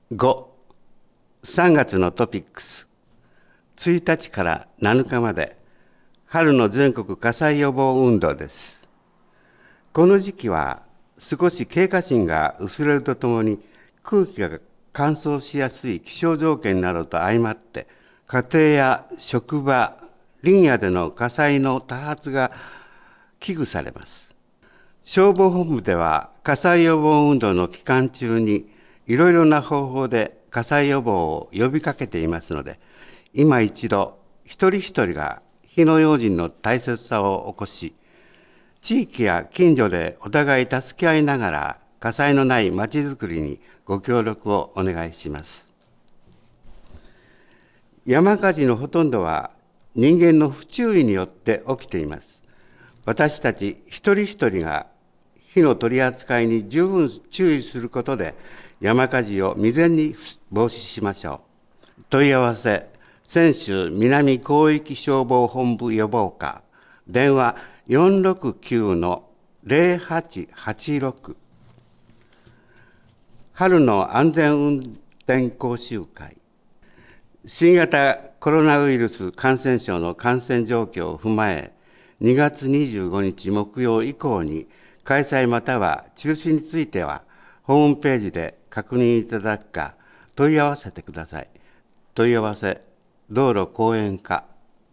5、3月のトピックス。1日から7日まで、春の全国火災予防運動です。この時期は少し警戒心が薄れるとともに、空気が乾燥しやすい気象条件などと相まって、家庭や職場、林野での火災の多発が危惧されます。消防本部では火災予防運動の期間中にいろいろな方法で火災予防を呼びかけていますので、今一度一人一人が火の用心の大切さを起こし、地域や近所でお互い助け合いながら火災のないまちづくりにご協力をお願いします。山火事のほとんどは人間の不注意によって起きています。私たち一人一人が火の取り扱いに十分注意することで山火事を未然に防止しましょう。問い合わせ、泉州南広域消防本部予防課、電話 469-0886。春の安全運転講習会。新型コロナウイルス感染症の感染状況を踏まえ、2月25日木曜以降に開催または中止については、ホームページで確認いただくか、問い合わせてください。問い合わせ、道路公園課。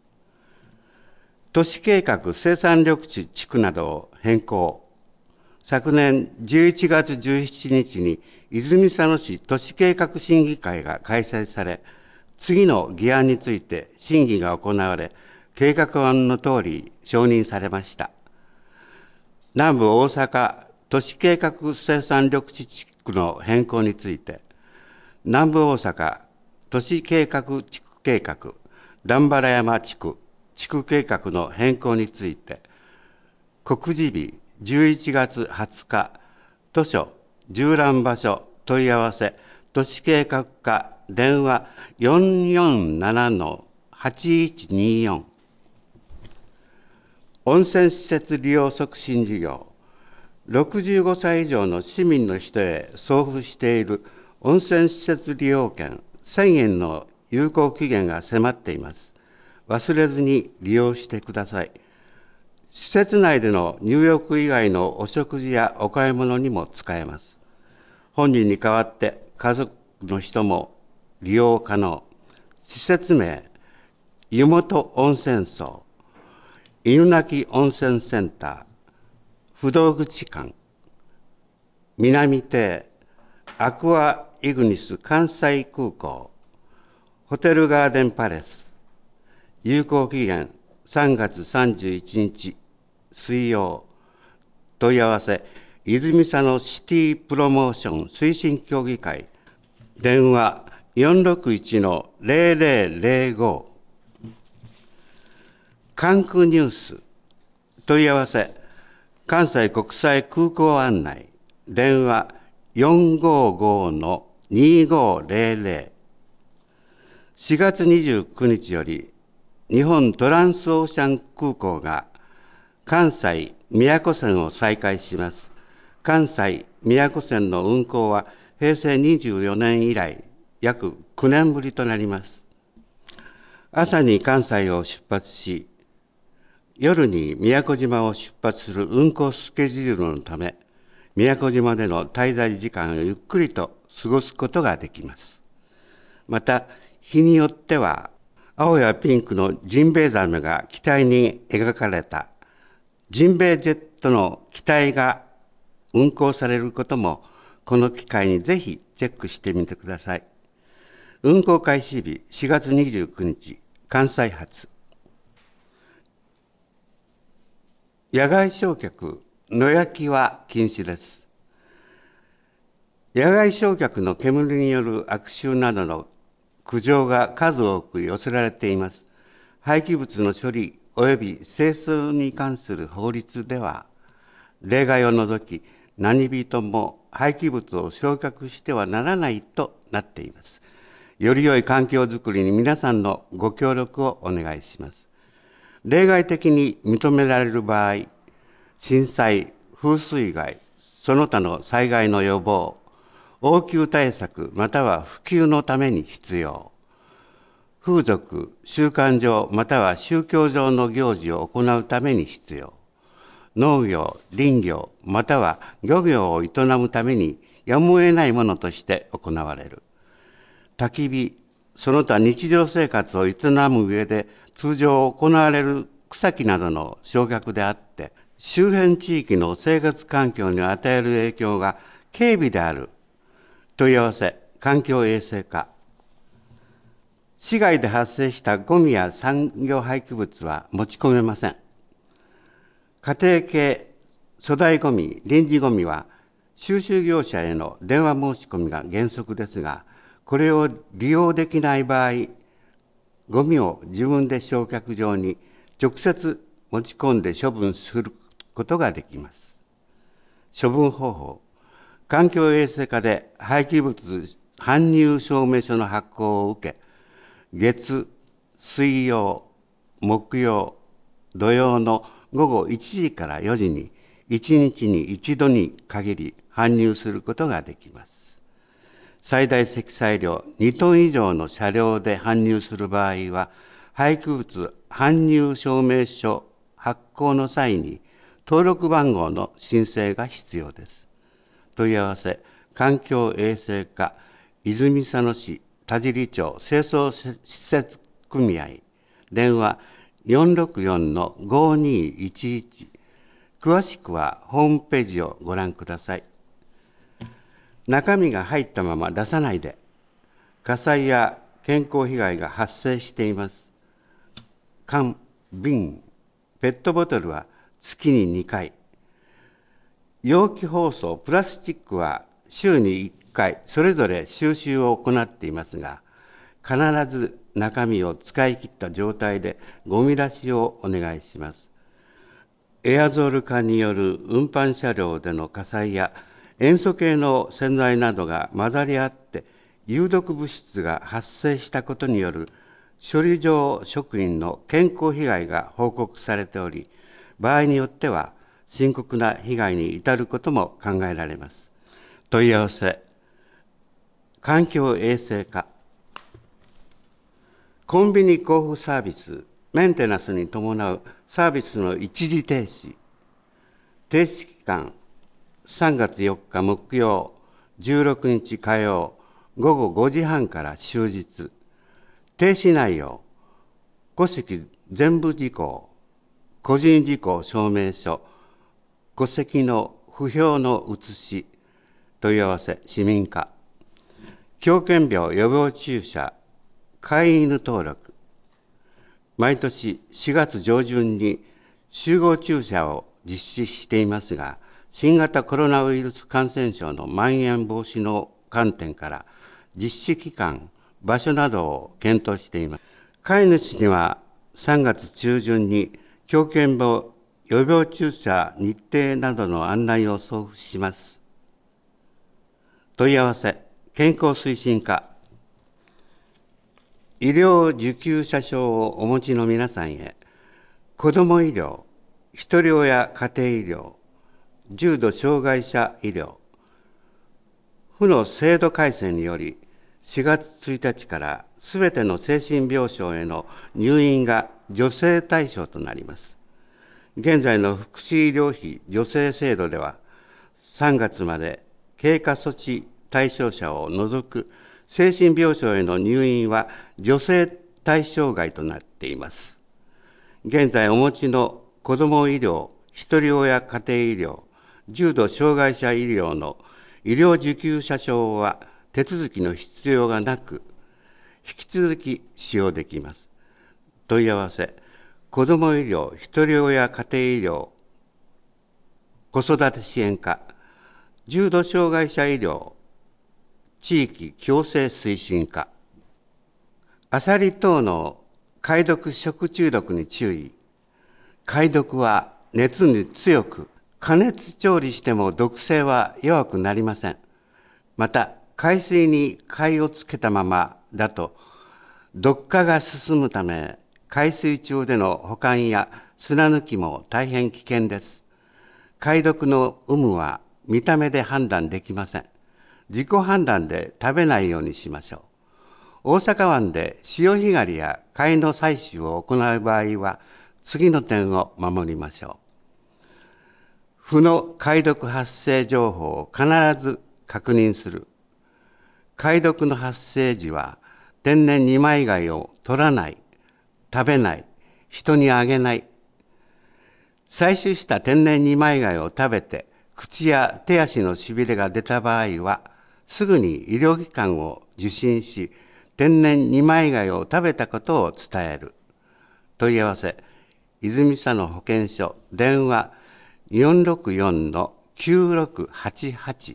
都市計画生産緑地地区などを変更。昨年11月17日に泉佐野市都市計画審議会が開催され、次の議案について審議が行われ、計画案の通り承認されました。南部大阪都市計画生産緑地地区の変更について、南部大阪都市計画地区計画、段原山地区地区計画の変更について、告示日11月20日、図書、縦覧場所問い合わせ、都市計画課、電話 447-8124。温泉施設利用促進事業。65歳以上の市民の人へ送付している温泉施設利用券1000円の有効期限が迫っています。忘れずに利用してください。施設内での入浴以外のお食事やお買い物にも使えます。本人に代わって家族の人も利用可能。施設名、湯本温泉荘、犬鳴温泉センター、不動口館、南邸、アクアイグニス関西空港、ホテルガーデンパレス。有効期限3月31日水曜。問い合わせ、泉佐野シティプロモーション推進協議会、電話 461-0005。関空ニュース。問い合わせ、関西国際空港案内、電話 455-2500。4月29日より、日本トランスオーシャン空港が関西宮古線を再開します。関西宮古線の運航は平成24年以来、約9年ぶりとなります。朝に関西を出発し、夜に宮古島を出発する運航スケジュールのため、宮古島での滞在時間をゆっくりと過ごすことができます。また、日によっては、青やピンクのジンベエザメが機体に描かれたジンベエジェットの機体が運航されることも、この機会にぜひチェックしてみてください。運航開始日4月29日、関西発。野外焼却、野焼きは禁止です。野外焼却の煙による悪臭などの苦情が数多く寄せられています。廃棄物の処理及び清掃に関する法律では、例外を除き何人も廃棄物を焼却してはならないとなっています。より良い環境づくりに皆さんのご協力をお願いします。例外的に認められる場合、震災、風水害、その他の災害の予防、 応急対策または普及のために必要。風俗、習慣上または宗教上の行事を行うために必要。農業、林業または漁業を営むためにやむを得ないものとして行われる。焚き火、その他日常生活を営む上で通常行われる草木などの焼却であって、周辺地域の生活環境に与える影響が軽微である。問い合わせ、環境衛生課。市外で発生したゴミや産業廃棄物は持ち込めません。家庭系、粗大ゴミ、臨時ゴミは収集業者への電話申し込みが原則ですが、これを利用できない場合、ゴミを自分で焼却場に直接持ち込んで処分することができます。処分方法、環境衛生課で廃棄物搬入証明書の発行を受け、月、水曜、木曜、土曜の午後1時から4時に1日に1度に限り搬入することができます。最大積載量2トン以上の車両で搬入する場合は、廃棄物搬入証明書発行の際に登録番号の申請が必要です。問い合わせ、環境衛生課、泉佐野市田尻町清掃施設組合、電話 464-5211。詳しくはホームページをご覧ください。中身が入ったまま出さないで。火災や健康被害が発生しています。缶、瓶、ペットボトルは月に2回。容器包装、プラスチックは週に1回、それぞれ収集を行っていますが、必ず中身を使い切った状態でゴミ出しをお願いします。エアゾール化による運搬車両での火災や塩素系の洗剤などが混ざり合って有毒物質が発生したことによる処理場職員の健康被害が報告されており、場合によっては深刻な被害に至ることも考えられます。問い合わせ、環境衛生課。コンビニ交付サービス、メンテナンスに伴うサービスの一時停止。停止期間、3月4日木曜、16日火曜、午後5時半から終日。停止内容、戸籍全部事項、個人事項証明書、戸籍の不評の写し。問い合わせ、市民課。狂犬病予防注射、飼い犬登録。毎年4月上旬に集合注射を実施していますが、新型コロナウイルス感染症の蔓延防止の観点から実施期間、場所などを検討しています。飼い主には3月中旬に狂犬病予防注射日程などの案内を送付します。問い合わせ、健康推進課。医療受給者証をお持ちの皆さんへ、子ども医療、ひとり親家庭医療、重度障害者医療、府の制度改正により、4月1日からすべての精神病床への入院が助成対象となります。現在の福祉医療費助成制度では、3月まで経過措置対象者を除く精神病床への入院は助成対象外となっています。現在お持ちの子ども医療、ひとり親家庭医療、重度障害者医療の医療受給者証は手続きの必要がなく、引き続き使用できます。問い合わせ、子ども医療、ひとり親家庭医療、子育て支援課、重度障害者医療、地域共生推進課。アサリ等の貝毒食中毒に注意。貝毒は熱に強く、加熱調理しても毒性は弱くなりません。また、海水に貝をつけたままだと、毒化が進むため、海水中での保管や砂抜きも大変危険です。貝毒の有無は見た目で判断できません。 自己判断で食べないようにしましょう。大阪湾で潮干狩りや貝の採取を行う場合は、次の点を守りましょう。負の貝毒発生情報を必ず確認する。貝毒の発生時は、天然二枚貝を取らない、食べない、人にあげない。採取した天然二枚貝を食べて、口や手足のしびれが出た場合は、すぐに医療機関を受診し、天然二枚貝を食べたことを伝える。問い合わせ、泉佐野保健所、電話 464-9688。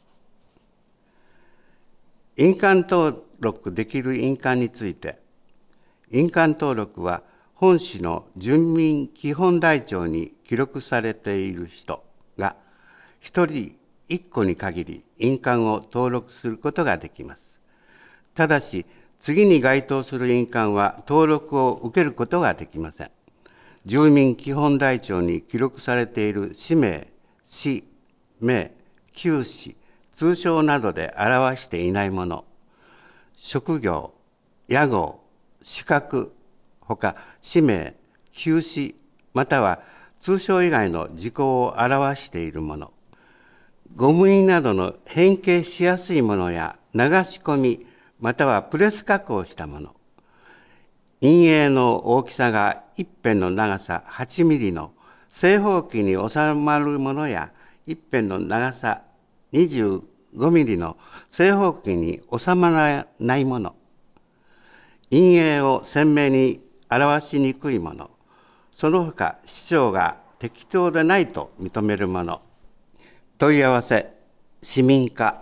印鑑登録できる印鑑について、印鑑登録は本市の住民基本台帳に記録されている人が一人一個に限り印鑑を登録することができます。ただし、次に該当する印鑑は登録を受けることができません。住民基本台帳に記録されている氏名、氏名、旧氏、通称などで表していないもの、職業、屋号、資格、ほか氏名、旧氏、または通称以外の事項を表しているもの、ゴム印などの変形しやすいものや流し込み、またはプレス加工したもの、印影の大きさが一辺の長さ8ミリの正方形に収まるものや、一辺の長さ25ミリの正方形に収まらないもの、印影を鮮明に表しにくいもの、その他市長が適当でないと認めるもの。問い合わせ、市民課。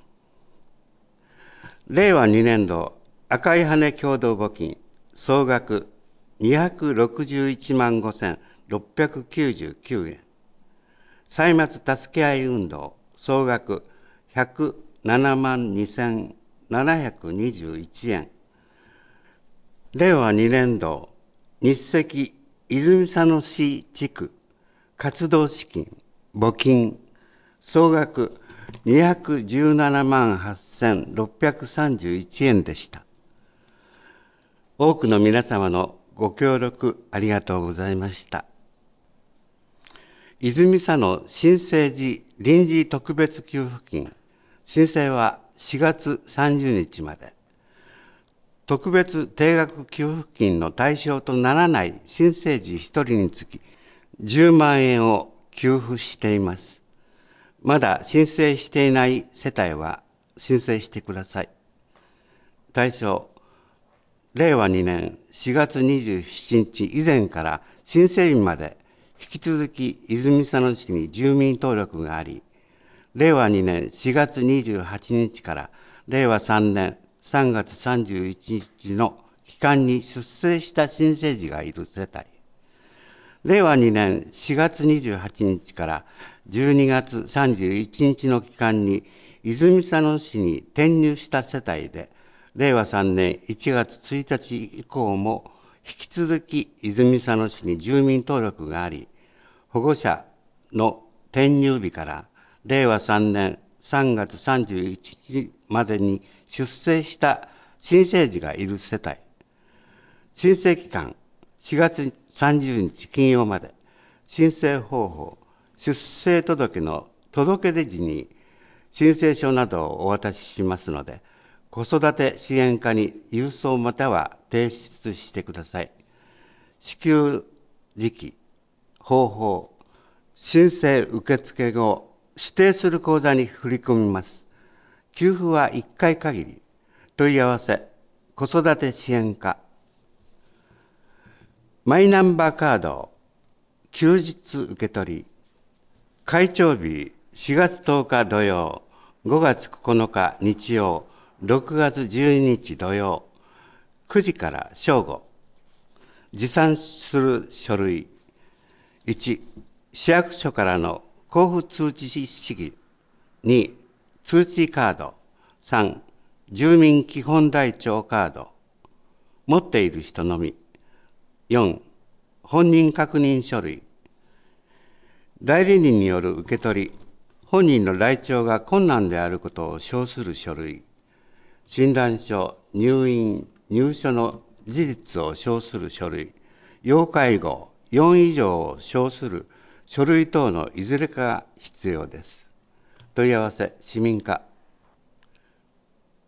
令和2年度赤い羽共同募金総額261万5699円。歳末助け合い運動総額107万2721円。令和2年度日赤泉佐野市地区活動資金募金総額217万8631円でした。多くの皆様のご協力ありがとうございました。泉佐野新生児臨時特別給付金、申請は4月30日まで。特別定額給付金の対象とならない新生児1人につき10万円を給付しています。まだ申請していない世帯は申請してください。対象、令和2年4月27日以前から申請日まで引き続き泉佐野市に住民登録があり、令和2年4月28日から令和3年3月31日の期間に出生した新生児がいる世帯、令和2年4月28日から12月31日の期間に泉佐野市に転入した世帯で、令和3年1月1日以降も引き続き泉佐野市に住民登録があり、保護者の転入日から令和3年3月31日までに出生した新生児がいる世帯、申請期間4月30日金曜まで、申請方法、出生届の届け出時に申請書などをお渡ししますので、子育て支援課に郵送または提出してください。支給時期、方法、申請受付後、指定する口座に振り込みます。給付は1回限り。問い合わせ、子育て支援課。マイナンバーカード、休日受け取り。開帳日、4月10日土曜、5月9日日曜、6月12日土曜、9時から正午。持参する書類。1、市役所からの交付通知式。2、通知カード。3、住民基本台帳カード。持っている人のみ。4、本人確認書類。代理人による受け取り。 本人の来庁が困難であることを証する書類、診断書、入院、入所の事実を証する書類、要介護4以上を証する書類等のいずれかが必要です。問い合わせ、市民課